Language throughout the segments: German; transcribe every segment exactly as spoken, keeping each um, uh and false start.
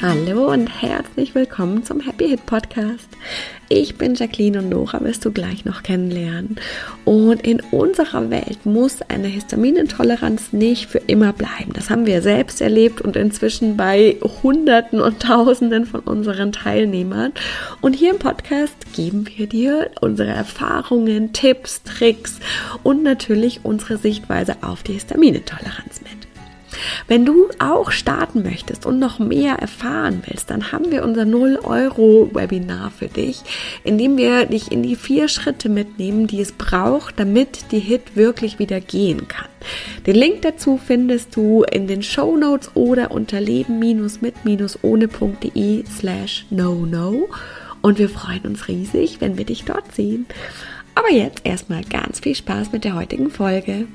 Hallo und herzlich willkommen zum Happy Hit Podcast. Ich bin Jacqueline und Nora wirst du gleich noch kennenlernen. Und in unserer Welt muss eine Histaminintoleranz nicht für immer bleiben. Das haben wir selbst erlebt und inzwischen bei Hunderten und Tausenden von unseren Teilnehmern. Und hier im Podcast geben wir dir unsere Erfahrungen, Tipps, Tricks und natürlich unsere Sichtweise auf die Histaminintoleranz mit. Wenn du auch starten möchtest und noch mehr erfahren willst, dann haben wir unser null Euro Webinar für dich, in dem wir dich in die vier Schritte mitnehmen, die es braucht, damit die Hit wirklich wieder gehen kann. Den Link dazu findest du in den Shownotes oder unter leben-mit-ohne.de slash no no und wir freuen uns riesig, wenn wir dich dort sehen. Aber jetzt erstmal ganz viel Spaß mit der heutigen Folge.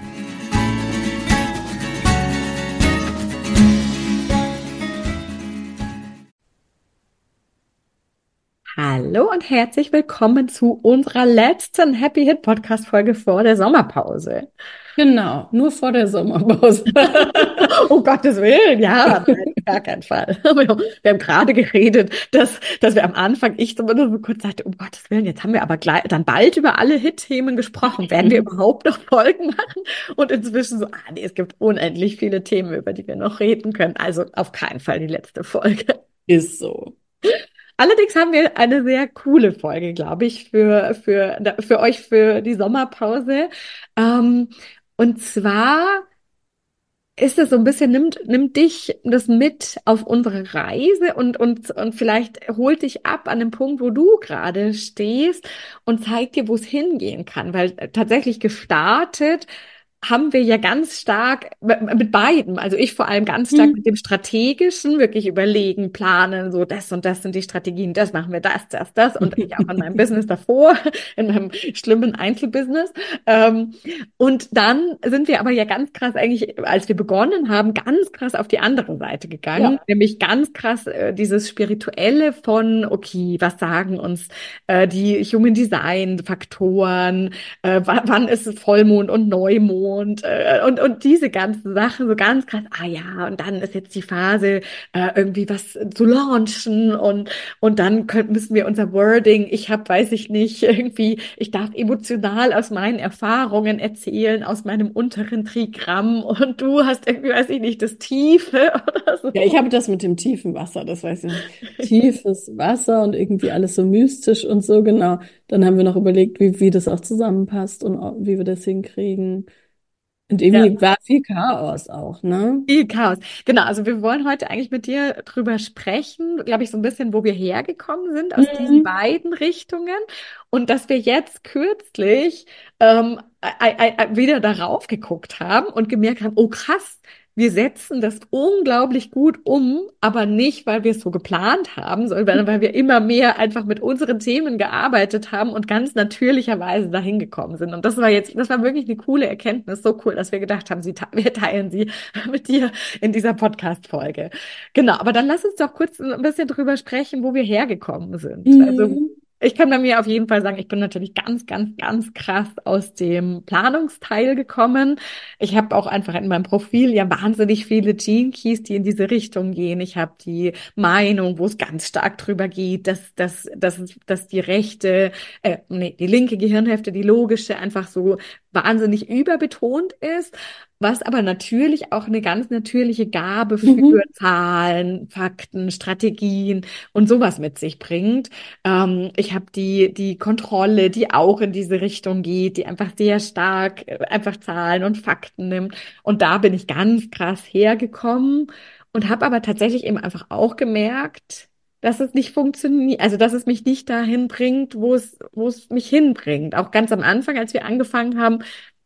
Hallo und herzlich willkommen zu unserer letzten Happy Hit Podcast Folge vor der Sommerpause. Genau, nur vor der Sommerpause. Um Gottes Willen, ja, nein, gar keinen Fall. Wir haben, wir haben gerade geredet, dass, dass wir am Anfang, ich zumindest so kurz sagte, um Gottes Willen, jetzt haben wir aber gleich, dann bald über alle Hit-Themen gesprochen. Werden wir überhaupt noch Folgen machen? Und inzwischen so, ah nee, es gibt unendlich viele Themen, über die wir noch reden können. Also auf keinen Fall die letzte Folge. Ist so. Allerdings haben wir eine sehr coole Folge, glaube ich, für, für, für euch für die Sommerpause. Ähm, und zwar ist es so ein bisschen, nimmt, nimmt dich das mit auf unsere Reise und, und, und vielleicht holt dich ab an dem Punkt, wo du gerade stehst und zeigt dir, wo es hingehen kann. Weil tatsächlich gestartet haben wir ja ganz stark mit beiden, also ich vor allem ganz stark Hm. mit dem Strategischen, wirklich überlegen, planen, so das und das sind die Strategien, das machen wir, das, das, das und ich auch in meinem Business davor, in meinem schlimmen Einzelbusiness. Ähm, und dann sind wir aber ja ganz krass eigentlich, als wir begonnen haben, ganz krass auf die andere Seite gegangen, Ja. nämlich ganz krass äh, dieses Spirituelle von, okay, was sagen uns äh, die Human Design Faktoren, äh, wann ist es Vollmond und Neumond äh, und, und diese ganzen Sachen, so ganz krass, ah ja, und dann ist jetzt die Phase, äh, irgendwie was zu launchen und, und dann können, müssen wir unser Wording, ich habe, weiß ich nicht, irgendwie, ich darf emotional aus meinen Erfahrungen erzählen, aus meinem unteren Trigramm und du hast irgendwie, weiß ich nicht, das Tiefe oder Ja, ich so. habe das mit dem tiefen Wasser, das weiß ich nicht. Tiefes Wasser und irgendwie alles so mystisch und so, genau. Dann haben wir noch überlegt, wie, wie das auch zusammenpasst und auch, wie wir das hinkriegen. Und Ja. irgendwie war viel Chaos auch, ne? Viel Chaos. Genau, also wir wollen heute eigentlich mit dir drüber sprechen, glaube ich, so ein bisschen, wo wir hergekommen sind aus diesen Mhm. beiden Richtungen und dass wir jetzt kürzlich ähm, ei- ei- ei- wieder darauf geguckt haben und gemerkt haben, oh krass, wir setzen das unglaublich gut um, aber nicht, weil wir es so geplant haben, sondern weil wir immer mehr einfach mit unseren Themen gearbeitet haben und ganz natürlicherweise dahin gekommen sind. Und das war jetzt, das war wirklich eine coole Erkenntnis, so cool, dass wir gedacht haben, sie, te- wir teilen sie mit dir in dieser Podcast-Folge. Genau, aber dann lass uns doch kurz ein bisschen drüber sprechen, wo wir hergekommen sind. Also Mhm. ich kann bei mir auf jeden Fall sagen, ich bin natürlich ganz, ganz, ganz krass aus dem Planungsteil gekommen. Ich habe auch einfach in meinem Profil ja wahnsinnig viele Gene Keys, die in diese Richtung gehen. Ich habe die Meinung, wo es ganz stark drüber geht, dass, dass, dass, dass die rechte, äh, nee, die linke Gehirnhälfte, die logische, einfach so wahnsinnig überbetont ist. Was aber natürlich auch eine ganz natürliche Gabe für Mhm. Zahlen, Fakten, Strategien und sowas mit sich bringt. Ähm, ich habe die, die Kontrolle, die auch in diese Richtung geht, die einfach sehr stark äh, einfach Zahlen und Fakten nimmt. Und da bin ich ganz krass hergekommen und habe aber tatsächlich eben einfach auch gemerkt, dass es nicht funktioniert, also dass es mich nicht dahin bringt, wo es, wo es mich hinbringt. Auch ganz am Anfang, als wir angefangen haben,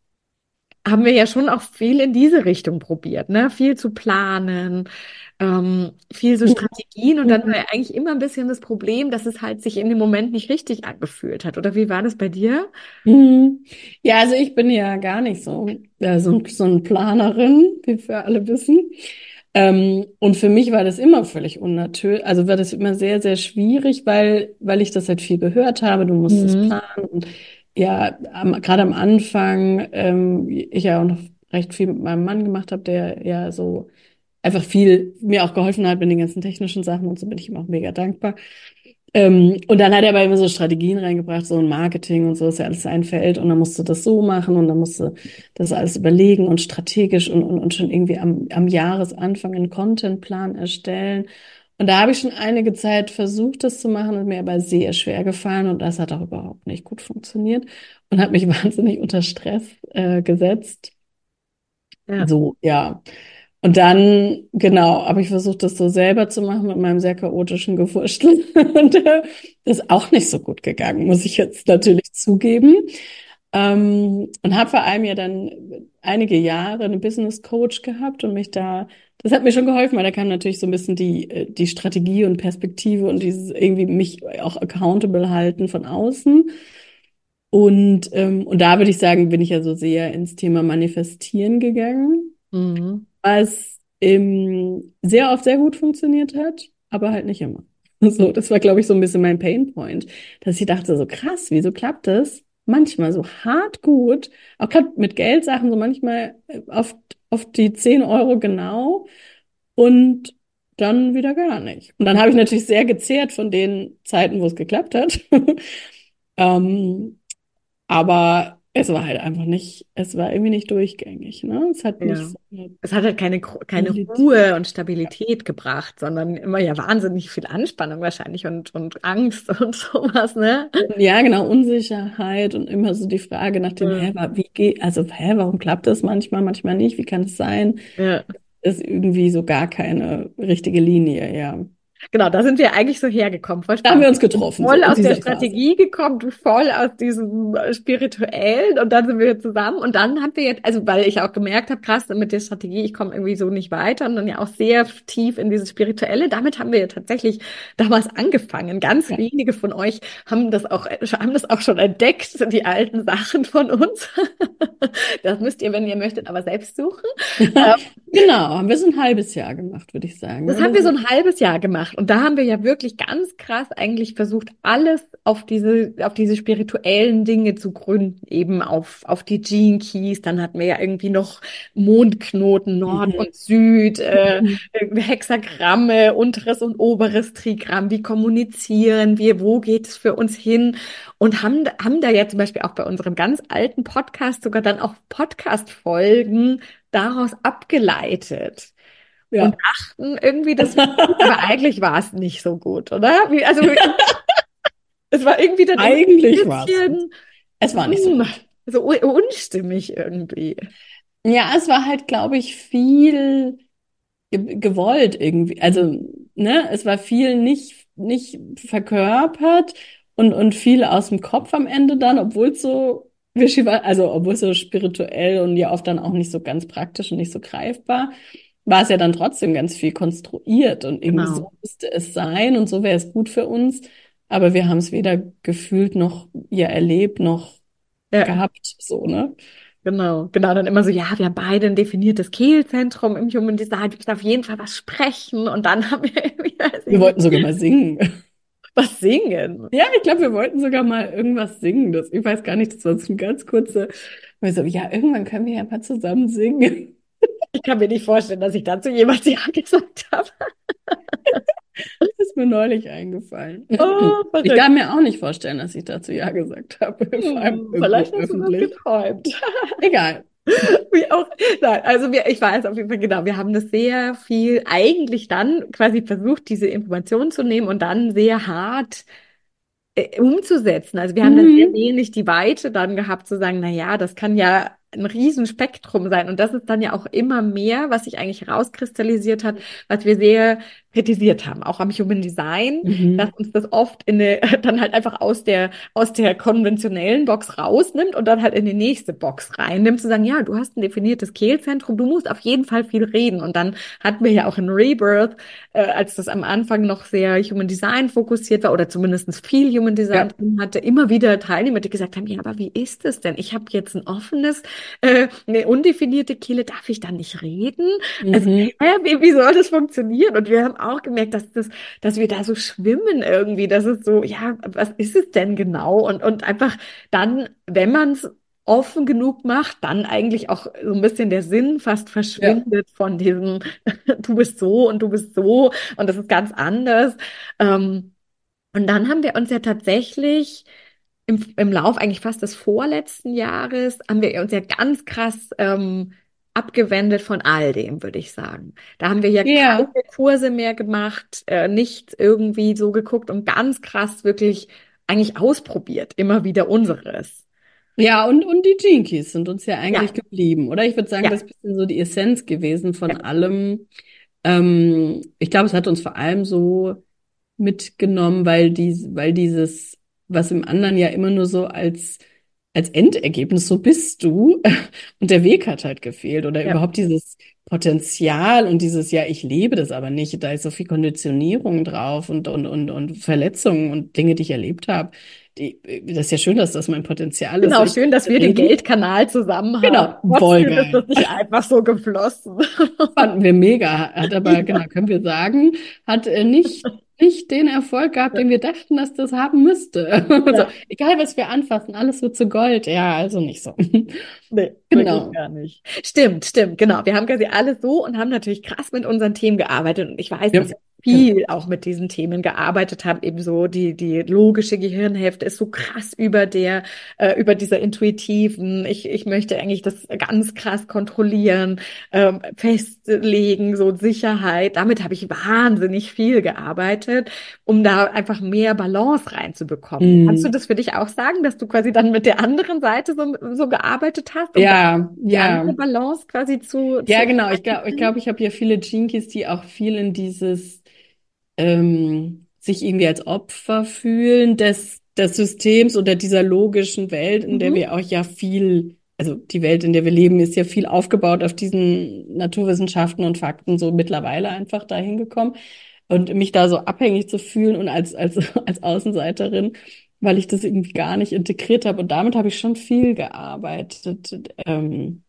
haben wir ja schon auch viel in diese Richtung probiert, ne? Viel zu planen, ähm, viel so Strategien und dann war ja eigentlich immer ein bisschen das Problem, dass es halt sich in dem Moment nicht richtig angefühlt hat. Oder wie war das bei dir? Mhm. Ja, also ich bin ja gar nicht so, äh, so, so eine Planerin, wie wir alle wissen. Ähm, und für mich war das immer völlig unnatürlich, also war das immer sehr, sehr schwierig, weil, weil ich das halt viel gehört habe, du musst es Mhm. planen. Und ja, am, gerade am Anfang, ähm, ich ja auch noch recht viel mit meinem Mann gemacht habe, der ja so einfach viel mir auch geholfen hat mit den ganzen technischen Sachen und so bin ich ihm auch mega dankbar. Ähm, und dann hat er aber immer so Strategien reingebracht, so ein Marketing und so ist ja alles sein Feld und dann musst du das so machen und dann musst du das alles überlegen und strategisch und, und, und schon irgendwie am, am Jahresanfang einen Contentplan erstellen. Und da habe ich schon einige Zeit versucht, das zu machen und mir aber sehr schwer gefallen und das hat auch überhaupt nicht gut funktioniert und hat mich wahnsinnig unter Stress äh, gesetzt. Ja. So, ja. Und dann, genau, habe ich versucht, das so selber zu machen mit meinem sehr chaotischen Gewurstel. Und äh, das ist auch nicht so gut gegangen, muss ich jetzt natürlich zugeben. Ähm, und habe vor allem ja dann einige Jahre einen Business Coach gehabt und mich da, das hat mir schon geholfen, weil da kam natürlich so ein bisschen die, äh, die Strategie und Perspektive und dieses irgendwie mich auch accountable halten von außen. Und, ähm, und da würde ich sagen, bin ich ja so sehr ins Thema Manifestieren gegangen, Mhm. was ähm, sehr oft sehr gut funktioniert hat, aber halt nicht immer. So, das war, glaube ich, so ein bisschen mein Painpoint, dass ich dachte, so krass, wieso klappt das? Manchmal so hart gut, auch gerade mit Geldsachen, so manchmal äh, auf, auf die zehn Euro genau und dann wieder gar nicht. Und dann habe ich natürlich sehr gezehrt von den Zeiten, wo es geklappt hat. Ähm, aber es war halt einfach nicht, es war irgendwie nicht durchgängig, ne? Es hat nicht Ja. so eine Es hat halt keine, Gro- keine Stabilität. Ruhe und Stabilität gebracht, sondern immer ja wahnsinnig viel Anspannung wahrscheinlich und, und Angst und sowas, ne? Ja, genau, Unsicherheit und immer so die Frage nach dem, hä, Ja. wa- wie geht, also, hä, warum klappt das manchmal, manchmal nicht? Wie kann es sein? Ja. Ist irgendwie so gar keine richtige Linie, ja. Genau, da sind wir eigentlich so hergekommen, voll Da haben spannend. wir uns Ich bin getroffen, so voll in aus der dieser Phase. Strategie gekommen, du voll aus diesem äh, Spirituellen und dann sind wir zusammen und dann haben wir jetzt, also weil ich auch gemerkt habe, krass, mit der Strategie, ich komme irgendwie so nicht weiter und dann ja auch sehr tief in dieses Spirituelle. Damit haben wir ja tatsächlich damals angefangen. Ganz Ja. wenige von euch haben das auch, haben das auch schon entdeckt, die alten Sachen von uns. Das müsst ihr, wenn ihr möchtet, aber selbst suchen. Genau, haben wir so ein halbes Jahr gemacht, würde ich sagen, Das haben oder wir so so. ein halbes Jahr gemacht und da haben wir ja wirklich ganz krass eigentlich versucht, alles auf diese, auf diese spirituellen Dinge zu gründen, eben auf, auf die Gene Keys. Dann hatten wir ja irgendwie noch Mondknoten, Nord Mhm. und Süd, äh, Mhm. irgendwie Hexagramme, unteres und oberes Trigramm. Wie kommunizieren wir? Wo geht es für uns hin? Und haben, haben da ja zum Beispiel auch bei unserem ganz alten Podcast sogar dann auch Podcast-Folgen daraus abgeleitet und Ja. dachten irgendwie, das wäre gut, aber eigentlich war es nicht so gut, oder? Wie, also es war irgendwie dann immer ein Eigentlich war es gut. bisschen Es war nicht so hm, gut. so un- unstimmig irgendwie. Ja, es war halt, glaube ich, viel ge gewollt irgendwie. Mhm. Also, ne, es war viel nicht, nicht verkörpert und, und viel aus dem Kopf am Ende dann, obwohl es so wischi war, also obwohl es so spirituell und ja oft dann auch nicht so ganz praktisch und nicht so greifbar, war es ja dann trotzdem ganz viel konstruiert und irgendwie Genau. so müsste es sein und so wäre es gut für uns. Aber wir haben es weder gefühlt noch ja erlebt noch Ja, gehabt, so, ne? genau. Genau, dann immer so, ja, wir haben beide ein definiertes Kehlzentrum im Human Design, wir müssen auf jeden Fall was sprechen und dann haben wir irgendwie, weiß ich Wir nicht, wollten sogar mal singen. was singen. Ja, ich glaube, wir wollten sogar mal irgendwas singen. Das, ich weiß gar nicht, das war so ein ganz kurze, weil so, ja, irgendwann können wir ja mal zusammen singen. Ich kann mir nicht vorstellen, dass ich dazu jemals Ja gesagt habe. Das ist mir neulich eingefallen. Oh, Ich verrückt. kann mir auch nicht vorstellen, dass ich dazu ja gesagt habe, vor allem Hm, irgendwo vielleicht hast du das öffentlich. geträumt. Egal. Wie auch, nein, also wir, ich weiß auf jeden Fall genau, wir haben das sehr viel eigentlich dann quasi versucht, diese Informationen zu nehmen und dann sehr hart äh, umzusetzen. Also wir haben dann sehr Mhm. wenig die Weite dann gehabt zu sagen, na ja, das kann ja ein Riesenspektrum sein. Und das ist dann ja auch immer mehr, was sich eigentlich herauskristallisiert hat, was wir sehr kritisiert haben, auch am Human Design, dass Mhm. uns das oft in eine, dann halt einfach aus der, aus der konventionellen Box rausnimmt und dann halt in die nächste Box reinnimmt, zu sagen, ja, du hast ein definiertes Kehlzentrum, du musst auf jeden Fall viel reden. Und dann hatten wir ja auch in Rebirth, äh, als das am Anfang noch sehr Human Design fokussiert war oder zumindest viel Human Design Ja. drin hatte, immer wieder Teilnehmer, die gesagt haben, ja, aber wie ist es denn? Ich habe jetzt ein offenes, äh, eine undefinierte Kehle, darf ich dann nicht reden? Also, Mhm. hä, wie, wie soll das funktionieren? Und wir haben auch gemerkt, dass das, dass wir da so schwimmen irgendwie, dass es so, ja, was ist es denn genau? Und, und einfach dann, wenn man es offen genug macht, dann eigentlich auch so ein bisschen der Sinn fast Ja. verschwindet von diesem, du bist so und du bist so und das ist ganz anders. Ähm, und dann haben wir uns ja tatsächlich im, im Lauf eigentlich fast des vorletzten Jahres, haben wir uns ja ganz krass ähm, abgewendet von all dem, würde ich sagen. Da haben wir ja keine Ja. Kurse mehr gemacht, äh, nicht irgendwie so geguckt und ganz krass wirklich eigentlich ausprobiert, immer wieder unseres. Ja, und, und die Jinkies sind uns ja eigentlich Ja, geblieben, oder? Ich würde sagen, das ja, ist ein bisschen so die Essenz gewesen von ja. allem. Ähm, ich glaube, es hat uns vor allem so mitgenommen, weil dies, weil dieses, was im anderen ja immer nur so als, als Endergebnis, so bist du, und der Weg hat halt gefehlt oder Ja. überhaupt dieses Potenzial und dieses, ja, ich lebe das aber nicht, da ist so viel Konditionierung drauf und, und, und, und Verletzungen und Dinge, die ich erlebt habe. Die, das ist ja schön, dass das mein Potenzial ist, Genau, solche schön, dass Dinge wir zu den reden. Geldkanal zusammen haben. Genau, voll Trotzdem ist geil. das nicht einfach so geflossen. Fanden wir mega, hat aber, Ja, genau, können wir sagen, hat äh, nicht, nicht den Erfolg gehabt, den wir dachten, dass das haben müsste. Also, ja. egal, was wir anfassen, alles wird zu Gold. Ja, also nicht so. Nee, wirklich Genau. gar nicht. Stimmt, stimmt, genau. Wir haben quasi alles so und haben natürlich krass mit unseren Themen gearbeitet. Und ich weiß, Ja, dass wir genau. viel auch mit diesen Themen gearbeitet haben. Ebenso die, die logische Gehirnhälfte ist so krass über der, äh, über dieser intuitiven. Ich, ich möchte eigentlich das ganz krass kontrollieren, ähm, festlegen, so Sicherheit. Damit habe ich wahnsinnig viel gearbeitet, um da einfach mehr Balance reinzubekommen. Kannst du Mm. das für dich auch sagen, dass du quasi dann mit der anderen Seite so, so gearbeitet hast, um da Ja, die andere ja. Balance quasi zu, Ja, zu genau. Ich glaube, ich entwickeln? glaube, ich habe ja viele Jinkies, die auch viel in dieses ähm, sich irgendwie als Opfer fühlen des, des Systems oder dieser logischen Welt, in der Mhm. wir auch ja viel, also die Welt, in der wir leben, ist ja viel aufgebaut auf diesen Naturwissenschaften und Fakten, so mittlerweile einfach dahin gekommen. Und mich da so abhängig zu fühlen und als, als, als Außenseiterin, weil ich das irgendwie gar nicht integriert habe. Und damit habe ich schon viel gearbeitet. Ähm,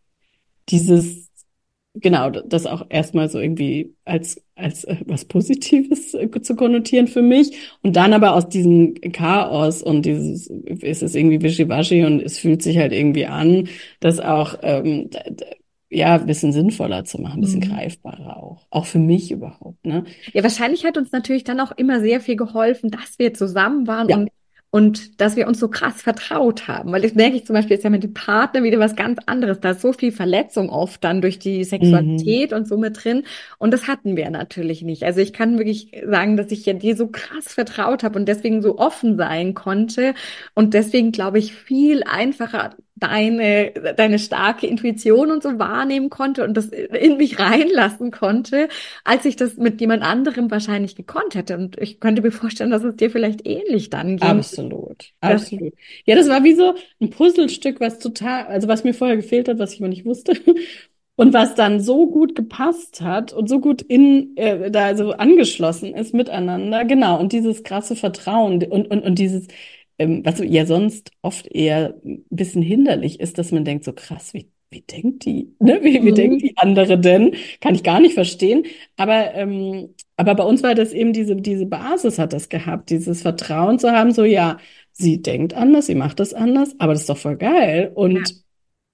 dieses Genau, das auch erstmal so irgendwie als, als äh, was Positives äh, zu konnotieren für mich. Und dann aber aus diesem Chaos und dieses, ist es irgendwie wischiwaschi und es fühlt sich halt irgendwie an, das auch, ähm, d- d- ja, ein bisschen sinnvoller zu machen, ein bisschen Mhm. greifbarer auch. Auch für mich überhaupt, ne? Ja, wahrscheinlich hat uns natürlich dann auch immer sehr viel geholfen, dass wir zusammen waren Ja. und, und dass wir uns so krass vertraut haben. Weil das merke ich zum Beispiel jetzt ja mit dem Partner wieder was ganz anderes. Da ist so viel Verletzung oft dann durch die Mhm. Sexualität und so mit drin. Und das hatten wir natürlich nicht. Also ich kann wirklich sagen, dass ich ja dir so krass vertraut habe und deswegen so offen sein konnte und deswegen, glaube ich, viel einfacher deine, deine starke Intuition und so wahrnehmen konnte und das in mich reinlassen konnte, als ich das mit jemand anderem wahrscheinlich gekonnt hätte. Und ich könnte mir vorstellen, dass es dir vielleicht ähnlich dann ging. Absolut, Dass, absolut. Ja, das war wie so ein Puzzlestück, was total, also was mir vorher gefehlt hat, was ich aber nicht wusste. Und was dann so gut gepasst hat und so gut in, äh, da so angeschlossen ist miteinander. Genau. Und dieses krasse Vertrauen und, und, und dieses, ähm, was ja sonst oft eher ein bisschen hinderlich ist, dass man denkt, so krass, wie, wie denkt die, ne? Wie, wie denkt mhm. die andere denn? Kann ich gar nicht verstehen. Aber, ähm, aber bei uns war das eben diese, diese Basis hat das gehabt, dieses Vertrauen zu haben, so ja, sie denkt anders, sie macht das anders, aber das ist doch voll geil. Ja, Und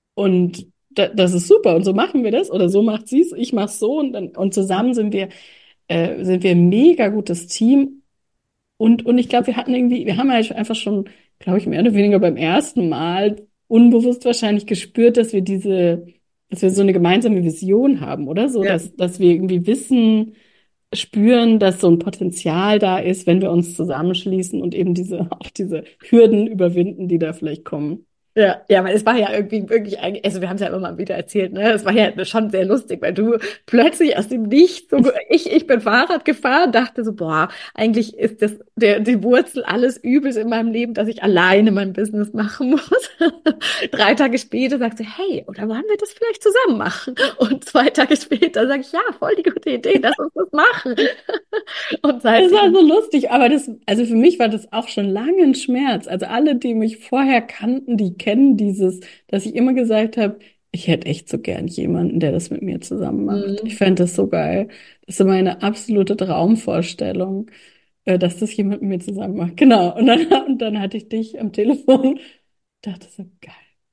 und da, das ist super. Und so machen wir das. Oder so macht sie es, ich mach's so. Und dann, und zusammen sind wir, äh, sind wir ein mega gutes Team. Und, und ich glaube, wir hatten irgendwie, wir haben halt einfach schon, glaube ich, mehr oder weniger beim ersten Mal unbewusst wahrscheinlich gespürt, dass wir diese, dass wir so eine gemeinsame Vision haben, oder? So, ja. dass, dass wir irgendwie wissen, spüren, dass so ein Potenzial da ist, wenn wir uns zusammenschließen und eben diese, auch diese Hürden überwinden, die da vielleicht kommen. Ja, ja, weil es war ja irgendwie wirklich, eigentlich- also wir haben es ja immer mal wieder erzählt, ne? Es war ja schon sehr lustig, weil du plötzlich aus dem Nichts so, ich, ich bin Fahrrad gefahren, dachte so, boah, eigentlich ist das der, die Wurzel alles Übels in meinem Leben, dass ich alleine mein Business machen muss. Drei Tage später sagst du, hey, oder wollen wir das vielleicht zusammen machen? Und zwei Tage später sage ich, ja, voll die gute Idee, lass uns das machen. Und Das war seitdem, so lustig, aber das, also für mich war das auch schon lange ein Schmerz. Also alle, die mich vorher kannten, die kennen dieses, dass ich immer gesagt habe, ich hätte echt so gern jemanden, der das mit mir zusammen macht. Ich mhm. fände das so geil. Das ist so meine absolute Traumvorstellung, äh, dass das jemand mit mir zusammen macht. Genau. Und dann, und dann hatte ich dich am Telefon, dachte so, geil.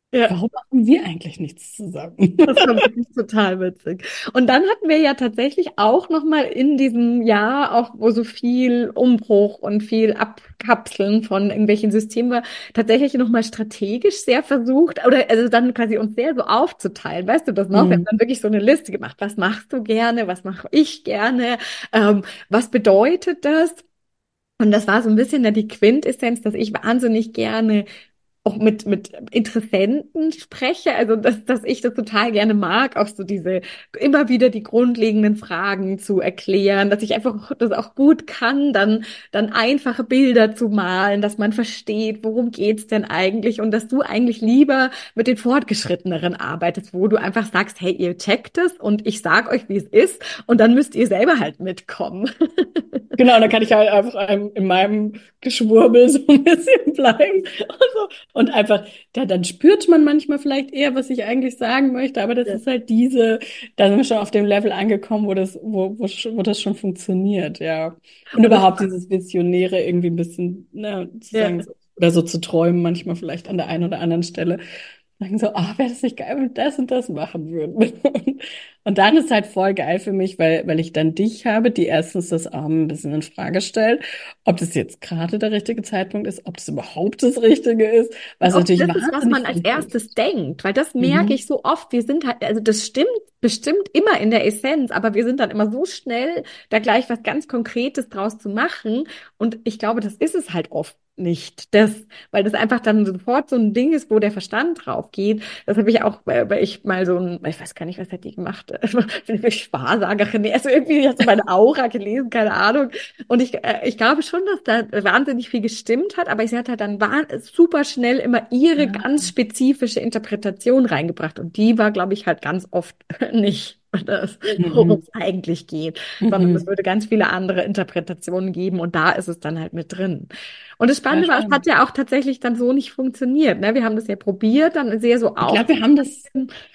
Ja. Warum machen wir eigentlich nichts zusammen? Das war wirklich total witzig. Und dann hatten wir ja tatsächlich auch noch mal in diesem Jahr, auch wo so viel Umbruch und viel Abkapseln von irgendwelchen Systemen war, tatsächlich noch mal strategisch sehr versucht, oder also dann quasi uns sehr so aufzuteilen. Weißt du das noch? Wir haben Hm. dann wirklich so eine Liste gemacht. Was machst du gerne? Was mache ich gerne? Ähm, was bedeutet das? Und das war so ein bisschen ja die Quintessenz, dass ich wahnsinnig gerne auch mit, mit Interessenten spreche, also dass, dass ich das total gerne mag, auch so diese, immer wieder die grundlegenden Fragen zu erklären, dass ich einfach das auch gut kann, dann, dann einfache Bilder zu malen, dass man versteht, worum geht's denn eigentlich und dass du eigentlich lieber mit den Fortgeschritteneren arbeitest, wo du einfach sagst, hey, ihr checkt es und ich sag euch, wie es ist und dann müsst ihr selber halt mitkommen. Genau, dann kann ich halt einfach ähm, in meinem Geschwurbel so ein bisschen bleiben. Und, so. Und einfach, ja, dann spürt man manchmal vielleicht eher, was ich eigentlich sagen möchte, aber das Ja. ist halt diese, da sind wir schon auf dem Level angekommen, wo das, wo, wo, sch- wo das schon funktioniert, ja. Und Und das, überhaupt dieses Visionäre irgendwie ein bisschen, ne, zu ja. sagen, so, oder so zu träumen, manchmal vielleicht an der einen oder anderen Stelle. Sagen so, ah, wäre das nicht geil, wenn wir das und das machen würden. Und, und dann ist halt voll geil für mich, weil, weil ich dann dich habe, die erstens das auch ein bisschen in Frage stellt, ob das jetzt gerade der richtige Zeitpunkt ist, ob das überhaupt das Richtige ist, Und was oft natürlich ist es, was wahnsinnig man als viel erstes hilft. denkt, weil das merke Mhm. ich so oft. Wir sind halt, also das stimmt bestimmt immer in der Essenz, aber wir sind dann immer so schnell, da gleich was ganz Konkretes draus zu machen. Und ich glaube, das ist es halt oft nicht. Das, weil das einfach dann sofort so ein Ding ist, wo der Verstand drauf geht. Das habe ich auch, weil weil ich mal so ein, ich weiß gar nicht, was hat die gemacht? Bin ich Wahrsagerin? Nee, also irgendwie hast du meine Aura gelesen, keine Ahnung. Und ich, äh, ich glaube schon, dass da wahnsinnig viel gestimmt hat, aber sie hat halt dann wahn- super schnell immer ihre Ah. ganz spezifische Interpretation reingebracht. Und die war, glaube ich, halt ganz oft nicht das, worum Mhm. es eigentlich geht, sondern es Mhm. würde ganz viele andere Interpretationen geben und da ist es dann halt mit drin. Und das Ja, Spannende war, es hat spannend. ja auch tatsächlich dann so nicht funktioniert. Ne? Wir haben das ja probiert, dann sehr so Ich auf. glaube, wir haben das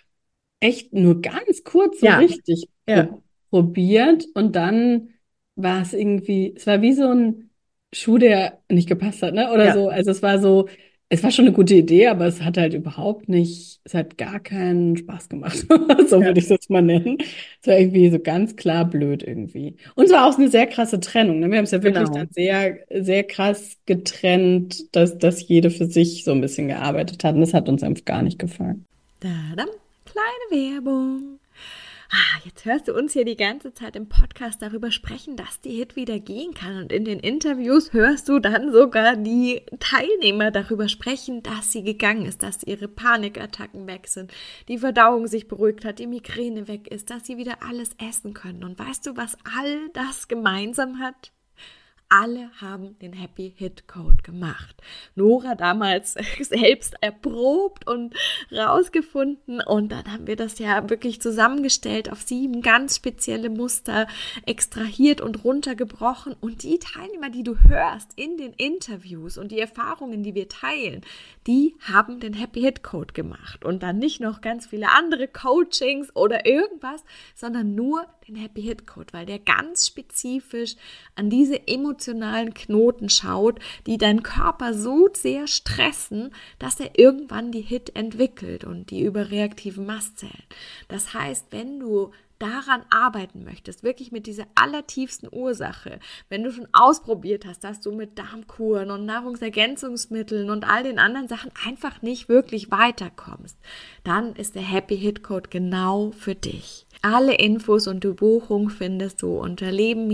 echt nur ganz kurz so Ja, richtig ja, pro probiert und dann war es irgendwie, es war wie so ein Schuh, der nicht gepasst hat, ne? Oder ja, so. Also es war so, es war schon eine gute Idee, aber es hat halt überhaupt nicht, es hat gar keinen Spaß gemacht. So ja, würde ich es jetzt mal nennen. Es war irgendwie so ganz klar blöd irgendwie. Und es war auch eine sehr krasse Trennung, ne? Wir haben es ja wirklich dann genau. sehr, sehr krass getrennt, dass, dass jede für sich so ein bisschen gearbeitet hat. Und das hat uns einfach gar nicht gefallen. Tadam, kleine Werbung. Ah, jetzt hörst du uns hier die ganze Zeit im Podcast darüber sprechen, dass die Hit wieder gehen kann. Und in den Interviews hörst du dann sogar die Teilnehmer darüber sprechen, dass sie gegangen ist, dass ihre Panikattacken weg sind, die Verdauung sich beruhigt hat, die Migräne weg ist, dass sie wieder alles essen können. Und weißt du, was all das gemeinsam hat? Alle haben den Happy Hit Code gemacht. Nora damals selbst erprobt und rausgefunden und dann haben wir das ja wirklich zusammengestellt auf sieben ganz spezielle Muster, extrahiert und runtergebrochen und die Teilnehmer, die du hörst in den Interviews und die Erfahrungen, die wir teilen, die haben den Happy Hit Code gemacht und dann nicht noch ganz viele andere Coachings oder irgendwas, sondern nur den Happy Hit Code, weil der ganz spezifisch an diese emotionalen Knoten schaut, die deinen Körper so sehr stressen, dass er irgendwann die Hit entwickelt und die überreaktiven Mastzellen. Das heißt, wenn du daran arbeiten möchtest, wirklich mit dieser allertiefsten Ursache, wenn du schon ausprobiert hast, dass du mit Darmkuren und Nahrungsergänzungsmitteln und all den anderen Sachen einfach nicht wirklich weiterkommst, dann ist der Happy Hit Code genau für dich. Alle Infos und die Buchung findest du unter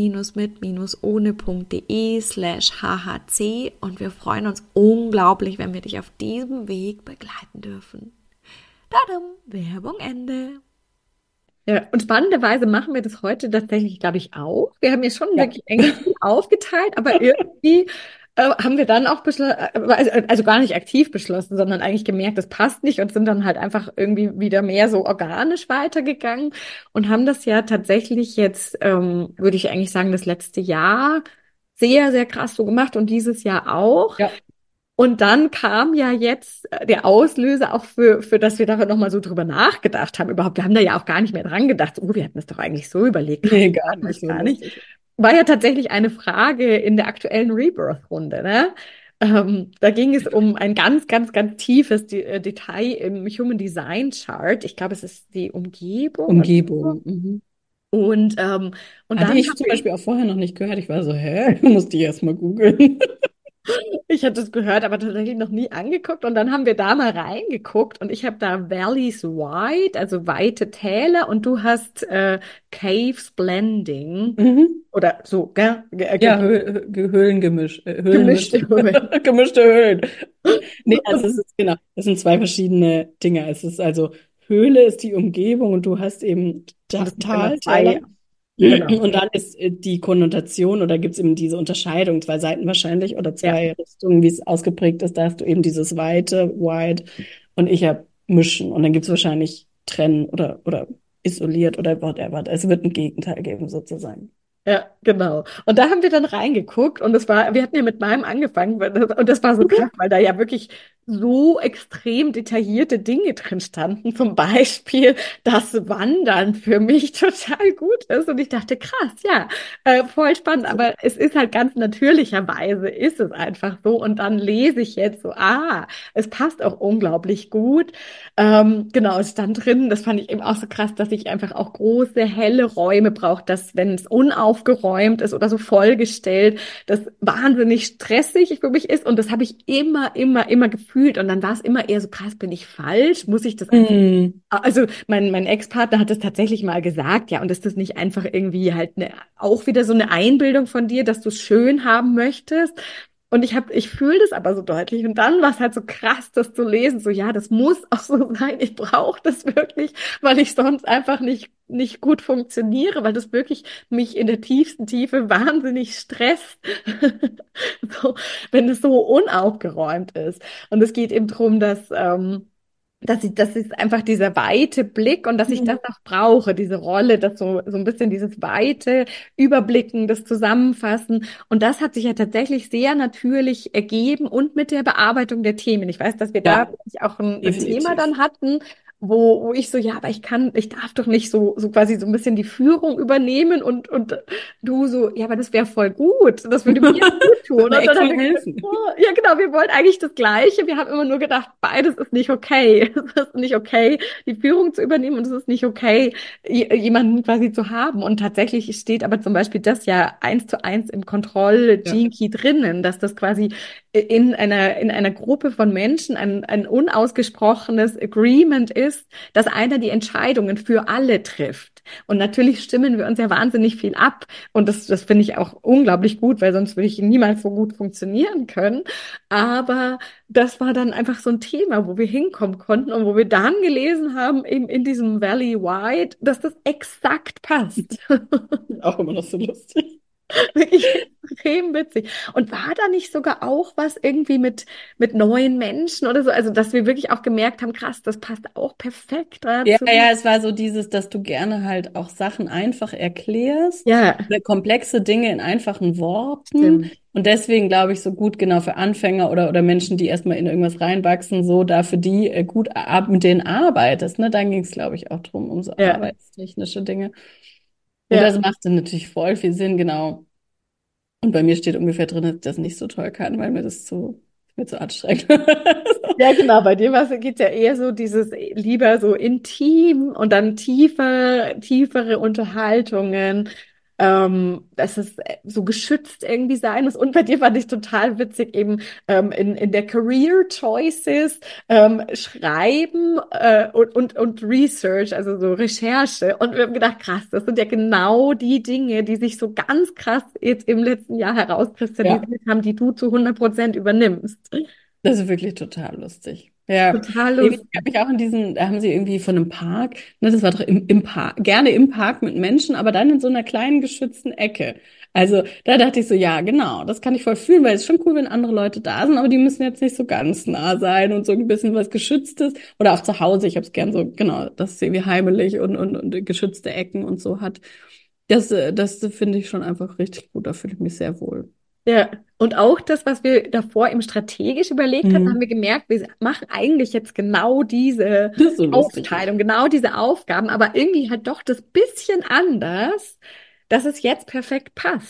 leben-mit-ohne.de slash hhc und wir freuen uns unglaublich, wenn wir dich auf diesem Weg begleiten dürfen. Tadam, Werbung Ende. Ja, und spannenderweise machen wir das heute tatsächlich, glaube ich, auch. Wir haben ja schon Ja. wirklich eigentlich viel aufgeteilt, aber irgendwie äh, haben wir dann auch beschlossen, also, also gar nicht aktiv beschlossen, sondern eigentlich gemerkt, das passt nicht und sind dann halt einfach irgendwie wieder mehr so organisch weitergegangen und haben das ja tatsächlich jetzt, ähm, würde ich eigentlich sagen, das letzte Jahr sehr, sehr krass so gemacht und dieses Jahr auch. Ja. Und dann kam ja jetzt äh, der Auslöser auch für, für, dass wir da nochmal so drüber nachgedacht haben. Überhaupt, wir haben da ja auch gar nicht mehr dran gedacht. So, oh, wir hatten das doch eigentlich so überlegt. Krass, Nee, das gar hatten wir nicht das so gar nicht. lustig. War ja tatsächlich eine Frage in der aktuellen Rebirth-Runde, ne? Ähm, da ging es um ein ganz, ganz, ganz tiefes De äh, Detail im Human Design Chart. Ich glaube, es ist die Umgebung oder so. Umgebung. Mhm. Und, ähm, und Hatte dann ich haben zum wir, Beispiel auch vorher noch nicht gehört. Ich war so, hä? Musste ich erst mal googeln. ich hatte es gehört, aber tatsächlich noch nie angeguckt. Und dann haben wir da mal reingeguckt und ich habe da Valleys Wide, also weite Täler, und du hast äh, Caves Blending Mhm. oder so, gell? Ge äh, Ja, ge Hö Hö- Höhlengemisch, äh, Höhlenmisch, gemischte Höhen. gemischte Höhlen. Nee, also es ist genau, das sind zwei verschiedene Dinge. Es ist also Höhle ist die Umgebung und du hast eben Und Ta es gibt immer Tal, Täler. zwei, genau. Und dann ist äh, die Konnotation oder gibt es eben diese Unterscheidung, zwei Seiten wahrscheinlich oder Ja. zwei Richtungen, wie es ausgeprägt ist. Da hast du eben dieses Weite, Wide und ich habe Mischen. Und dann gibt es wahrscheinlich Trennen oder, oder isoliert oder whatever. Es wird ein Gegenteil geben sozusagen. Ja, genau. Und da haben wir dann reingeguckt und es war, wir hatten ja mit meinem angefangen weil das- und das war so krass, weil da ja wirklich so extrem detaillierte Dinge drin standen. Zum Beispiel, dass Wandern für mich total gut ist. Und ich dachte, krass, ja, äh, voll spannend. Aber es ist halt ganz natürlicherweise, ist es einfach so. Und dann lese ich jetzt so, ah, es passt auch unglaublich gut. Ähm, genau, es stand drin, das fand ich eben auch so krass, dass ich einfach auch große, helle Räume brauche, dass wenn es unaufgeräumt ist oder so vollgestellt, das wahnsinnig stressig für mich ist und das habe ich immer, immer, immer gefühlt und dann war es immer eher so krass, bin ich falsch? Muss ich das einfach Mhm. also mein, mein Ex-Partner hat das tatsächlich mal gesagt, ja, und ist das nicht einfach irgendwie halt eine, auch wieder so eine Einbildung von dir, dass du es schön haben möchtest? Und ich habe, ich fühle das aber so deutlich. Und dann war es halt so krass, das zu lesen. So, ja, das muss auch so sein. Ich brauche das wirklich, weil ich sonst einfach nicht, nicht gut funktioniere, weil das wirklich mich in der tiefsten Tiefe wahnsinnig stresst. So, wenn es so unaufgeräumt ist. Und es geht eben darum, dass, ähm, dass ich, das ist einfach dieser weite Blick und dass ich das Mhm. auch brauche, diese Rolle, das so, so ein bisschen dieses weite Überblicken, das Zusammenfassen. Und das hat sich ja tatsächlich sehr natürlich ergeben und mit der Bearbeitung der Themen. Ich weiß, dass wir da Ja, wirklich auch ein, ein Thema definitiv. dann hatten, wo, wo ich so, ja, aber ich kann, ich darf doch nicht so, so quasi so ein bisschen die Führung übernehmen und, und du so, ja, aber das wäre voll gut. Das würde mir gut tun. Wird mir Und echt dann haben voll wir gesagt, helfen. oh, ja, genau, wir wollen eigentlich das Gleiche. Wir haben immer nur gedacht, beides ist nicht okay. Es ist nicht okay, die Führung zu übernehmen und es ist nicht okay, j- jemanden quasi zu haben. Und tatsächlich steht aber zum Beispiel das ja eins zu eins im Ja. Kontroll-Gene Key drinnen, dass das quasi in einer, in einer Gruppe von Menschen ein, ein unausgesprochenes Agreement ist, dass einer die Entscheidungen für alle trifft. Und natürlich stimmen wir uns ja wahnsinnig viel ab. Und das, das finde ich auch unglaublich gut, weil sonst würde ich niemals so gut funktionieren können. Aber das war dann einfach so ein Thema, wo wir hinkommen konnten und wo wir dann gelesen haben, eben in diesem Valley Wide, dass das exakt passt. Auch immer noch so lustig. Wirklich extrem witzig. Und war da nicht sogar auch was irgendwie mit, mit neuen Menschen oder so? Also, dass wir wirklich auch gemerkt haben, krass, das passt auch perfekt Ja, dazu. ja, es war so dieses, dass du gerne halt auch Sachen einfach erklärst, Ja, oder komplexe Dinge in einfachen Worten. stimmt. Und deswegen glaube ich so gut genau für Anfänger oder, oder Menschen, die erstmal in irgendwas reinwachsen, so da für die äh, gut ab mit denen arbeitest. Ne? Dann ging es, glaube ich, auch drum, um so Ja, arbeitstechnische Dinge. Und ja. das macht dann natürlich voll viel Sinn, genau. Und bei mir steht ungefähr drin, dass ich das nicht so toll kann, weil mir das zu, mir zu anstrengend. Ja, genau, bei dir geht es ja eher so dieses lieber so intim und dann tiefer, tiefere Unterhaltungen, ähm, dass es so geschützt irgendwie sein muss. Und bei dir fand ich total witzig eben ähm, in, in der Career Choices ähm, Schreiben äh, und, und, und Research, also so Recherche. Und wir haben gedacht, krass, das sind ja genau die Dinge, die sich so ganz krass jetzt im letzten Jahr Ja. herauskristallisiert haben, die du zu hundert Prozent übernimmst. Das ist wirklich total lustig. Ja, Total ich habe lustig. mich auch in diesen, da haben sie irgendwie von einem Park, ne, das war doch im, im Park, gerne im Park mit Menschen, aber dann in so einer kleinen geschützten Ecke. Also da dachte ich so, ja, genau, das kann ich voll fühlen, weil es ist schon cool, wenn andere Leute da sind, aber die müssen jetzt nicht so ganz nah sein und so ein bisschen was Geschütztes. Oder auch zu Hause, ich habe es gern so, genau, dass es irgendwie heimelig und, und, und geschützte Ecken und so hat. Das, äh, das finde ich schon einfach richtig gut, da fühle ich mich sehr wohl. Ja, und auch das, was wir davor im strategisch überlegt hatten, haben Mhm. wir gemerkt, wir machen eigentlich jetzt genau diese Das ist so lustig. Aufteilung, genau diese Aufgaben, aber irgendwie halt doch das bisschen anders, dass es jetzt perfekt passt.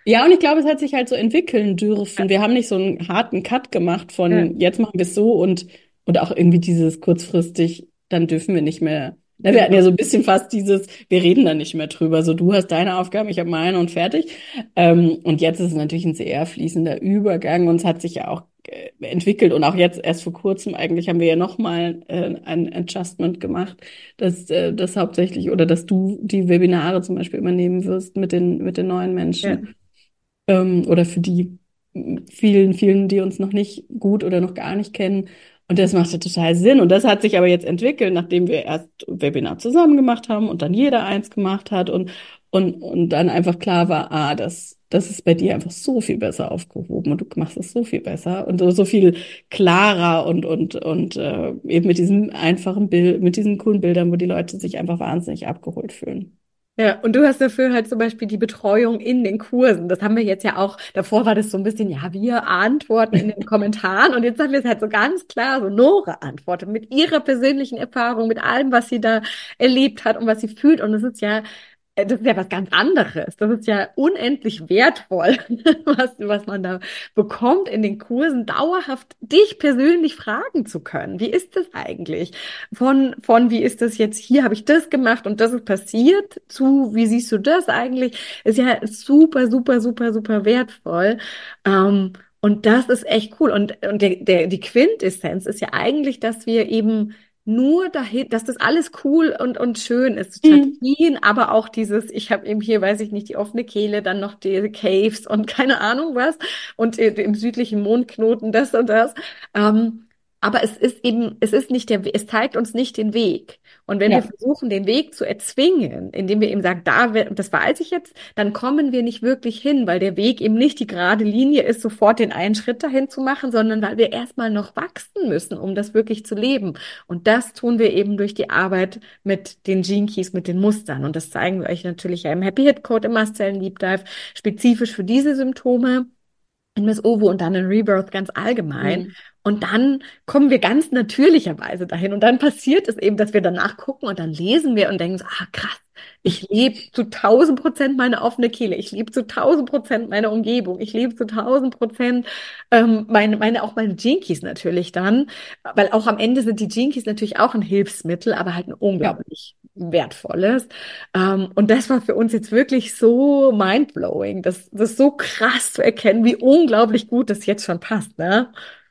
Ja, und ich glaube, es hat sich halt so entwickeln dürfen. Ja, Wir haben nicht so einen harten Cut gemacht ja, von jetzt machen wir es so und, und auch irgendwie dieses kurzfristig, dann dürfen wir nicht mehr. Na, wir hatten ja genau. so ein bisschen fast dieses, wir reden da nicht mehr drüber. So, du hast deine Aufgaben, ich habe meine und fertig. Ähm, und jetzt ist es natürlich ein sehr fließender Übergang und es hat sich ja auch äh, entwickelt. Und auch jetzt erst vor kurzem eigentlich haben wir ja nochmal äh, ein Adjustment gemacht, dass äh, das hauptsächlich oder dass du die Webinare zum Beispiel übernehmen wirst mit den, mit den neuen Ja. Menschen ähm, oder für die vielen, vielen, die uns noch nicht gut oder noch gar nicht kennen. Und das macht ja total Sinn. Und das hat sich aber jetzt entwickelt, nachdem wir erst Webinar zusammen gemacht haben und dann jeder eins gemacht hat und, und, und dann einfach klar war, ah, das, das ist bei dir einfach so viel besser aufgehoben und du machst es so viel besser und so, so viel klarer und, und, und äh, eben mit diesem einfachen Bild, mit diesen coolen Bildern, wo die Leute sich einfach wahnsinnig abgeholt fühlen. Ja, und du hast dafür halt zum Beispiel die Betreuung in den Kursen. Das haben wir jetzt ja auch, davor war das so ein bisschen, ja, wir antworten in den Kommentaren und jetzt haben wir es halt so ganz klar, so Nora antwortet mit ihrer persönlichen Erfahrung, mit allem, was sie da erlebt hat und was sie fühlt. Und das ist ja äh, das ist ja was ganz anderes. Das ist ja unendlich wertvoll, was, was man da bekommt in den Kursen, dauerhaft dich persönlich fragen zu können. Wie ist das eigentlich? Von, von wie ist das jetzt hier, habe ich das gemacht und das ist passiert, zu wie siehst du das eigentlich? Ist ja super, super, super, super wertvoll. Ähm, und das ist echt cool. Und, und der, der, die Quintessenz ist ja eigentlich, dass wir eben nur dahin, dass das alles cool und, und schön ist, Hm. Strategien, aber auch dieses, ich habe eben hier, weiß ich nicht, die offene Kehle, dann noch die Caves und keine Ahnung was und äh, im südlichen Mondknoten das und das. Ähm, aber es ist eben, es ist nicht der, es zeigt uns nicht den Weg. Und wenn wir Ja. versuchen, den Weg zu erzwingen, indem wir eben sagen, da, wir- das weiß ich jetzt, dann kommen wir nicht wirklich hin, weil der Weg eben nicht die gerade Linie ist, sofort den einen Schritt dahin zu machen, sondern weil wir erstmal noch wachsen müssen, um das wirklich zu leben. Und das tun wir eben durch die Arbeit mit den Gene Keys, mit den Mustern. Und das zeigen wir euch natürlich ja im Happy Hit Code, im Mastzellen Deep Dive, spezifisch für diese Symptome in Miss Ovo und dann in Rebirth ganz allgemein. Hm. Und dann kommen wir ganz natürlicherweise dahin. Und dann passiert es eben, dass wir danach gucken und dann lesen wir und denken so, ah, krass, ich lebe zu tausend Prozent meine offene Kehle. Ich lebe zu tausend Prozent meine Umgebung. Ich lebe zu tausend Prozent ähm, meine, meine, auch meine Jinkies natürlich dann. Weil auch am Ende sind die Jinkies natürlich auch ein Hilfsmittel, aber halt ein Ja. unglaublich wertvolles. Ähm, und das war für uns jetzt wirklich so mindblowing, das, das ist so krass zu erkennen, wie unglaublich gut das jetzt schon passt, ne?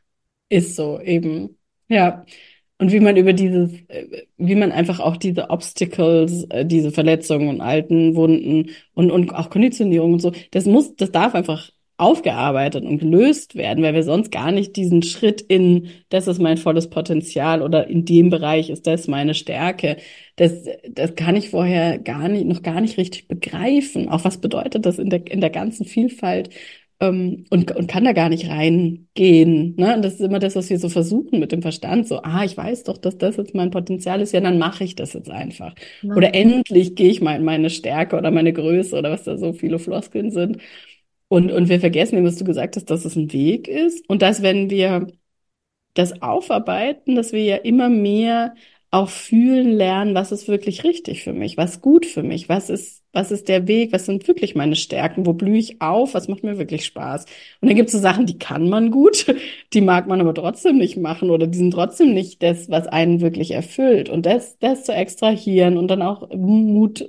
Ist so, eben. Ja. Und wie man über dieses, äh, wie man einfach auch diese Obstacles, äh, diese Verletzungen und alten Wunden und, und auch Konditionierung und so, das muss, das darf einfach aufgearbeitet und gelöst werden, weil wir sonst gar nicht diesen Schritt in, das ist mein volles Potenzial oder in dem Bereich ist das meine Stärke. Das, das kann ich vorher gar nicht, noch gar nicht richtig begreifen. Auch was bedeutet das in der, in der ganzen Vielfalt? ähm, und, und kann da gar nicht reingehen. Ne? Und das ist immer das, was wir so versuchen mit dem Verstand. So, ah, ich weiß doch, dass das jetzt mein Potenzial ist, ja, dann mache ich das jetzt einfach. Ja. Oder endlich gehe ich mal in meine Stärke oder meine Größe oder was da so viele Floskeln sind. Und, und wir vergessen eben, was du gesagt hast, dass es ein Weg ist und dass, wenn wir das aufarbeiten, dass wir ja immer mehr auch fühlen lernen, was ist wirklich richtig für mich, was ist gut für mich, was ist, was ist der Weg, was sind wirklich meine Stärken, wo blühe ich auf, was macht mir wirklich Spaß. Und dann gibt es so Sachen, die kann man gut, die mag man aber trotzdem nicht machen oder die sind trotzdem nicht das, was einen wirklich erfüllt. Und das, das zu extrahieren und dann auch Mut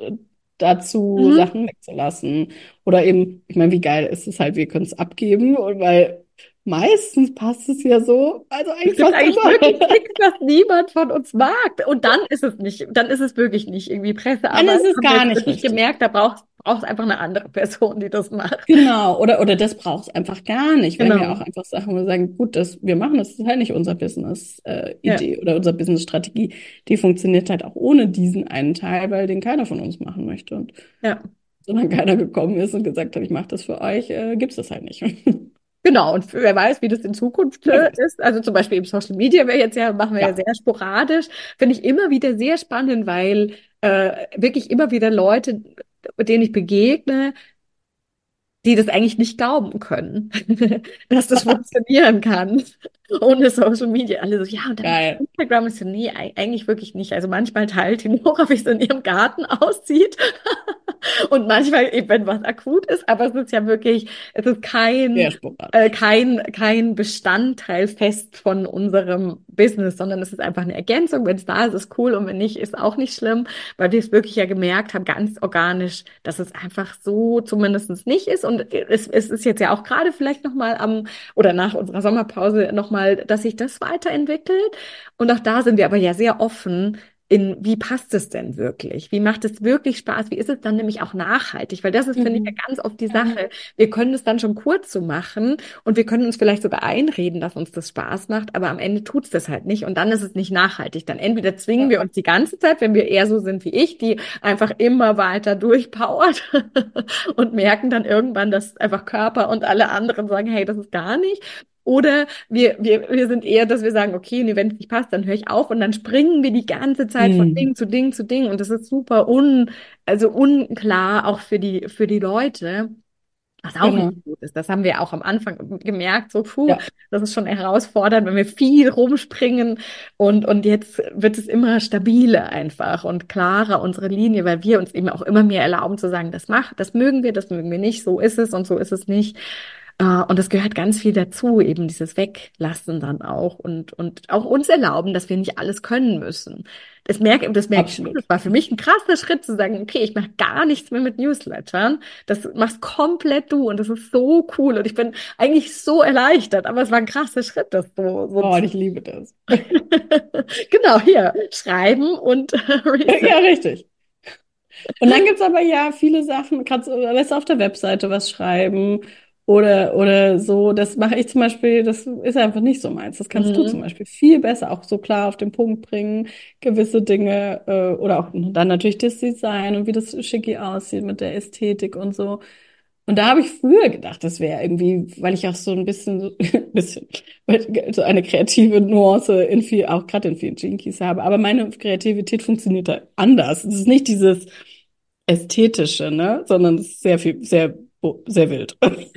dazu, Mhm. Sachen wegzulassen. Oder eben, ich meine, wie geil ist es halt, wir können es abgeben, und weil meistens passt es ja so, also Es eigentlich gibt fast eigentlich immer. wirklich nichts, was niemand von uns mag. Und dann ist es nicht, dann ist es wirklich nicht irgendwie Dann Pressearbeit. ist es Haben wir gar jetzt nicht wirklich richtig. gemerkt, da braucht es einfach eine andere Person, die das macht. Genau, oder, oder das braucht es einfach gar nicht. Wir haben ja auch Genau. einfach Sachen, wo wir sagen, gut, das, wir machen das, ist halt nicht unser Ja, Business-Idee oder unsere Business-Strategie. Die funktioniert halt auch ohne diesen einen Teil, weil den keiner von uns machen möchte. Und ja. solange keiner gekommen ist und gesagt hat, ich mache das für euch, äh, gibt's das halt nicht. Genau, und wer weiß, wie das in Zukunft Wer äh, weiß. ist. Also zum Beispiel im Social Media wäre jetzt ja, machen wir ja Ja, sehr sporadisch. Finde ich immer wieder sehr spannend, weil äh, wirklich immer wieder Leute, denen ich begegne, die das eigentlich nicht glauben können, dass das funktionieren kann ohne Social Media. Alle so, ja, und dann machst du geil. Instagram. Ich so, nee, ei- eigentlich wirklich nicht. Also manchmal teilt die Nora, wie es in ihrem Garten aussieht. Und manchmal, eben, wenn was akut ist, aber es ist ja wirklich, es ist kein, Sehr äh, sporadisch. kein, kein Bestandteil fest von unserem Business, sondern es ist einfach eine Ergänzung. Wenn es da ist, ist cool und wenn nicht, ist auch nicht schlimm, weil wir es wirklich ja gemerkt haben, ganz organisch, dass es einfach so zumindest nicht ist. Und es, es ist jetzt ja auch gerade vielleicht nochmal am, oder nach unserer Sommerpause nochmal, dass sich das weiterentwickelt. Und auch da sind wir aber ja sehr offen, in wie passt es denn wirklich? Wie macht es wirklich Spaß? Wie ist es dann nämlich auch nachhaltig? Weil das ist, finde ich, ja Mhm. ganz oft die Ja, Sache. Wir können es dann schon kurz so machen und wir können uns vielleicht sogar einreden, dass uns das Spaß macht, aber am Ende tut es das halt nicht und dann ist es nicht nachhaltig. Dann entweder zwingen ja. wir uns die ganze Zeit, wenn wir eher so sind wie ich, die einfach immer weiter durchpowert und merken dann irgendwann, dass einfach Körper und alle anderen sagen, hey, das ist gar nicht. Oder wir, wir, wir sind eher, dass wir sagen, okay, nee, wenn es nicht passt, dann höre ich auf und dann springen wir die ganze Zeit von Mhm. Ding zu Ding zu Ding und das ist super un, also unklar auch für die, für die Leute, was auch nicht Genau. gut ist. Das haben wir auch am Anfang gemerkt, so, puh, Ja, das ist schon herausfordernd, wenn wir viel rumspringen und, und jetzt wird es immer stabiler einfach und klarer, unsere Linie, weil wir uns eben auch immer mehr erlauben zu sagen, das macht, das mögen wir, das mögen wir nicht, so ist es und so ist es nicht. Äh, Und das gehört ganz viel dazu, eben dieses Weglassen dann auch und, und auch uns erlauben, dass wir nicht alles können müssen. Das merke, das merke ich schon. absolut. Das war für mich ein krasser Schritt zu sagen, okay, ich mache gar nichts mehr mit Newslettern. Das machst komplett du und das ist so cool und ich bin eigentlich so erleichtert, aber es war ein krasser Schritt, das so, so Oh, zu. ich liebe das. Genau, hier, schreiben und Research. Ja, richtig. Und dann gibt's aber ja viele Sachen, kannst du lässt auf der Webseite was schreiben oder, oder so. Das mache ich zum Beispiel, das ist einfach nicht so meins. Das kannst du zum Mhm. Beispiel viel besser auch so klar auf den Punkt bringen, gewisse Dinge, äh, oder auch dann natürlich das Design und wie das schicki aussieht mit der Ästhetik und so. Und da habe ich früher gedacht, das wäre irgendwie, weil ich auch so ein bisschen, so, bisschen, so eine kreative Nuance in viel, auch gerade in vielen Jinkies habe. Aber meine Kreativität funktioniert da anders. Es ist nicht dieses Ästhetische, ne, sondern es ist sehr viel, sehr, sehr wild.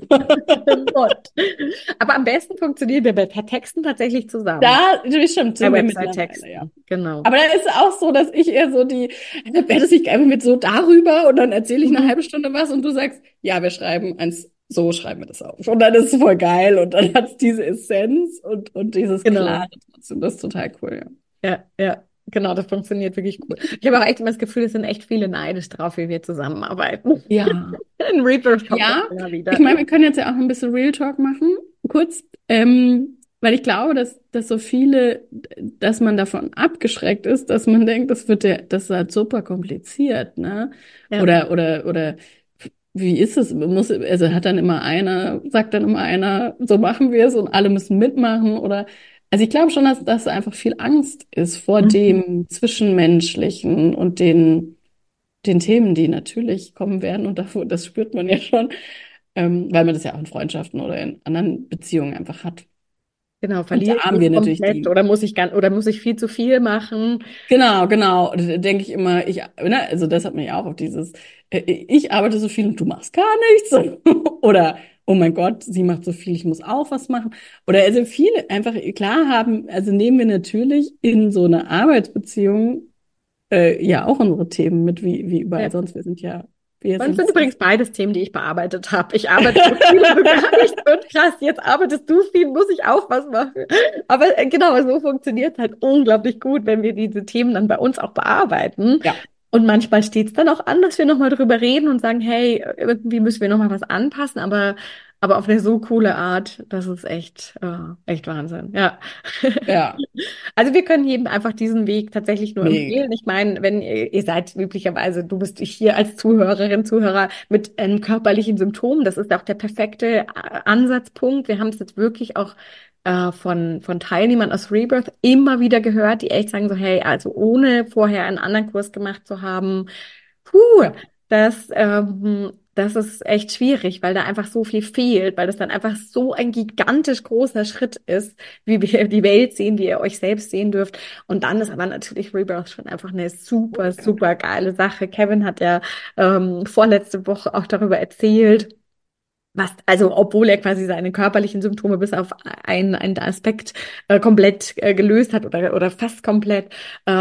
Gott. Aber am besten funktionieren wir bei per Texten tatsächlich zusammen. Da, das stimmt, Bei sind wir mittlerweile, ja. Website-Texten, genau. Aber da ist es auch so, dass ich eher so die, wäre das nicht einfach mit so darüber und dann erzähle ich eine Mhm. halbe Stunde was und du sagst, ja, wir schreiben eins, so schreiben wir das auf. Und dann ist es voll geil und dann hat es diese Essenz und, und dieses Genau. Klare trotzdem. Das ist total cool, ja. Ja, ja, genau, das funktioniert wirklich cool. Ich habe auch echt immer das Gefühl, es sind echt viele neidisch drauf, wie wir zusammenarbeiten. Ja, In Reapers kommt das ja. immer Ich wieder. meine, wir können jetzt ja auch ein bisschen Real Talk machen, kurz, ähm, weil ich glaube, dass, dass so viele, dass man davon abgeschreckt ist, dass man denkt, das wird der, das ist halt super kompliziert, ne? Ja. Oder, oder, oder wie ist es? Muss, also hat dann immer einer, sagt dann immer einer, so machen wir es und alle müssen mitmachen oder, also ich glaube schon, dass, dass einfach viel Angst ist vor Mhm. dem Zwischenmenschlichen und den, den Themen, die natürlich kommen werden und davor, das spürt man ja schon, ähm, weil man das ja auch in Freundschaften oder in anderen Beziehungen einfach hat. Genau, Und da verliere ich haben wir mich natürlich komplett die. oder muss ich ganz, oder muss ich viel zu viel machen? Genau, genau. Und da denke ich immer, ich, ne, also das hat man ja auch auf dieses, äh, ich arbeite so viel und du machst gar nichts. Oder, oh mein Gott, sie macht so viel, ich muss auch was machen. Oder also viele einfach klar haben, also nehmen wir natürlich in so einer Arbeitsbeziehung äh, ja auch unsere Themen mit, wie, wie überall Ja. sonst. Wir sind ja, wir Das sind sind safe. übrigens beides Themen, die ich bearbeitet habe. Ich arbeite so viel und du gar nicht. Und krass, jetzt arbeitest du viel, muss ich auch was machen. Aber äh, genau, so funktioniert es halt unglaublich gut, wenn wir diese Themen dann bei uns auch bearbeiten. Ja, Und manchmal steht es dann auch an, dass wir nochmal drüber reden und sagen, hey, irgendwie müssen wir nochmal was anpassen, aber, aber auf eine so coole Art, das ist echt, äh, echt Wahnsinn. Ja. ja, Also wir können jedem einfach diesen Weg tatsächlich nur mega. empfehlen. Ich meine, wenn ihr, ihr seid üblicherweise, du bist hier als Zuhörerin, Zuhörer mit einem körperlichen Symptom, das ist auch der perfekte äh, Ansatzpunkt. Wir haben es jetzt wirklich auch äh, von, von Teilnehmern aus Rebirth immer wieder gehört, die echt sagen so, hey, also ohne vorher einen anderen Kurs gemacht zu haben, puh, das, ähm, das ist echt schwierig, weil da einfach so viel fehlt, weil das dann einfach so ein gigantisch großer Schritt ist, wie wir die Welt sehen, wie ihr euch selbst sehen dürft. Und dann ist aber natürlich Rebirth schon einfach eine super, super geile Sache. Kevin hat ja ähm, vorletzte Woche auch darüber erzählt, was, also obwohl er quasi seine körperlichen Symptome bis auf einen, einen Aspekt äh, komplett äh, gelöst hat oder, oder fast komplett, ähm,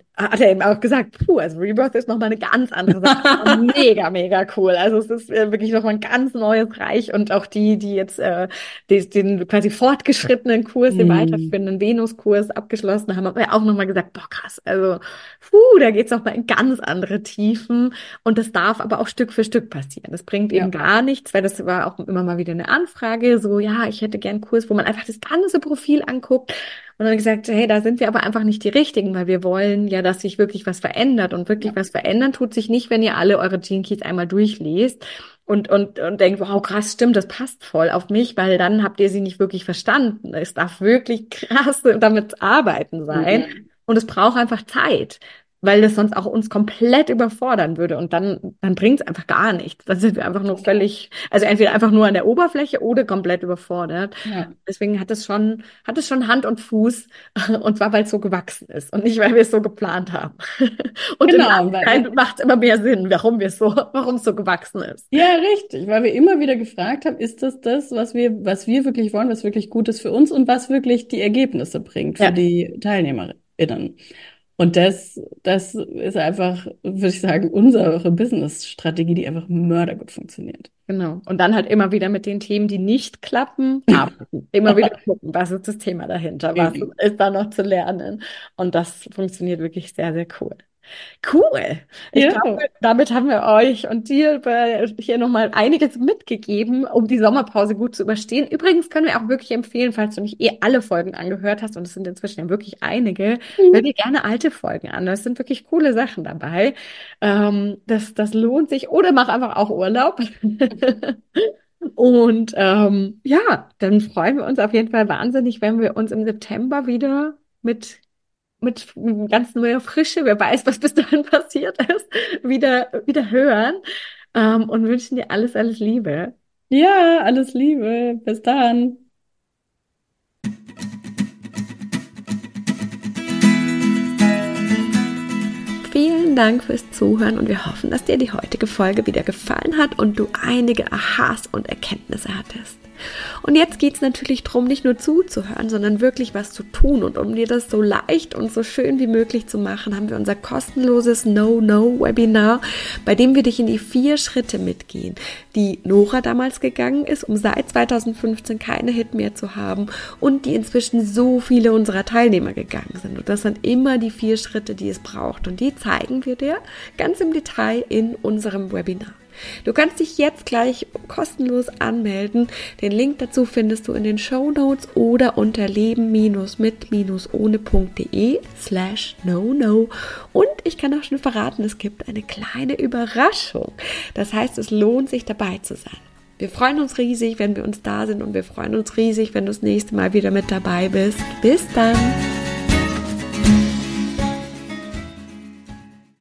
hat er eben auch gesagt, puh, also Rebirth ist nochmal eine ganz andere Sache. Mega, mega cool. Also es ist äh, wirklich nochmal ein ganz neues Reich und auch die, die jetzt äh, die, den quasi fortgeschrittenen Kurs, den Mm. weiterführenden Venuskurs abgeschlossen haben, haben wir auch nochmal gesagt, boah, krass, also puh, da geht's nochmal in ganz andere Tiefen und das darf aber auch Stück für Stück passieren. Das bringt eben Ja, gar nichts, weil das war auch immer mal wieder eine Anfrage, so, ja, ich hätte gern einen Kurs, wo man einfach das ganze Profil anguckt. Und dann gesagt, hey, da sind wir aber einfach nicht die Richtigen, weil wir wollen ja, dass sich wirklich was verändert. Und wirklich ja, was verändern tut sich nicht, wenn ihr alle eure Gene Keys einmal durchlest und, und, und denkt, wow, krass, stimmt, das passt voll auf mich, weil dann habt ihr sie nicht wirklich verstanden. Es darf wirklich krass damit arbeiten sein. mhm. Und es braucht einfach Zeit, weil das sonst auch uns komplett überfordern würde. Und dann, dann bringt es einfach gar nichts. Dann sind wir einfach nur Total. völlig, also entweder einfach nur an der Oberfläche oder komplett überfordert. Ja, Deswegen hat es schon, hat es schon Hand und Fuß und zwar, weil es so gewachsen ist und nicht, weil wir es so geplant haben. Und im genau, weil wir, Nachhinein macht es immer mehr Sinn, warum wir es so, warum es so gewachsen ist. ja, richtig, weil wir immer wieder gefragt haben, ist das das, was wir, was wir wirklich wollen, was wirklich gut ist für uns und was wirklich die Ergebnisse bringt für Ja, die TeilnehmerInnen. Und das, das ist einfach, würde ich sagen, unsere Business-Strategie, die einfach mördergut funktioniert. genau. Und dann halt immer wieder mit den Themen, die nicht klappen, arbeiten. Immer wieder gucken, was ist das Thema dahinter, was Eben. ist da noch zu lernen. Und das funktioniert wirklich sehr, sehr cool. Cool. Ich Ja, glaube, damit haben wir euch und dir bei- hier nochmal einiges mitgegeben, um die Sommerpause gut zu überstehen. Übrigens können wir auch wirklich empfehlen, falls du nicht eh alle Folgen angehört hast, und es sind inzwischen ja wirklich einige, hör dir gerne alte Folgen an. Das sind wirklich coole Sachen dabei. Ähm, das, das lohnt sich. Oder mach einfach auch Urlaub. Und ähm, ja, dann freuen wir uns auf jeden Fall wahnsinnig, wenn wir uns im September wieder mit mit ganz neuer Frische, wer weiß, was bis dahin passiert ist, wieder, wieder hören, ähm, und wünschen dir alles, alles Liebe. ja, alles Liebe. Bis dann. Vielen Dank fürs Zuhören und wir hoffen, dass dir die heutige Folge wieder gefallen hat und du einige Aha's und Erkenntnisse hattest. Und jetzt geht es natürlich darum, nicht nur zuzuhören, sondern wirklich was zu tun. Und um dir das so leicht und so schön wie möglich zu machen, haben wir unser kostenloses No-No-Webinar, bei dem wir dich in die vier Schritte mitgehen, die Nora damals gegangen ist, um seit zweitausendfünfzehn keine Hit mehr zu haben und die inzwischen so viele unserer Teilnehmer gegangen sind. Und das sind immer die vier Schritte, die es braucht. Und die zeigen wir dir ganz im Detail in unserem Webinar. Du kannst dich jetzt gleich kostenlos anmelden. Den Link dazu findest du in den Shownotes oder unter leben-mit-ohne.de slash no no. Und ich kann auch schon verraten, es gibt eine kleine Überraschung. Das heißt, es lohnt sich dabei zu sein. Wir freuen uns riesig, wenn wir uns da sind und wir freuen uns riesig, wenn du das nächste Mal wieder mit dabei bist. Bis dann!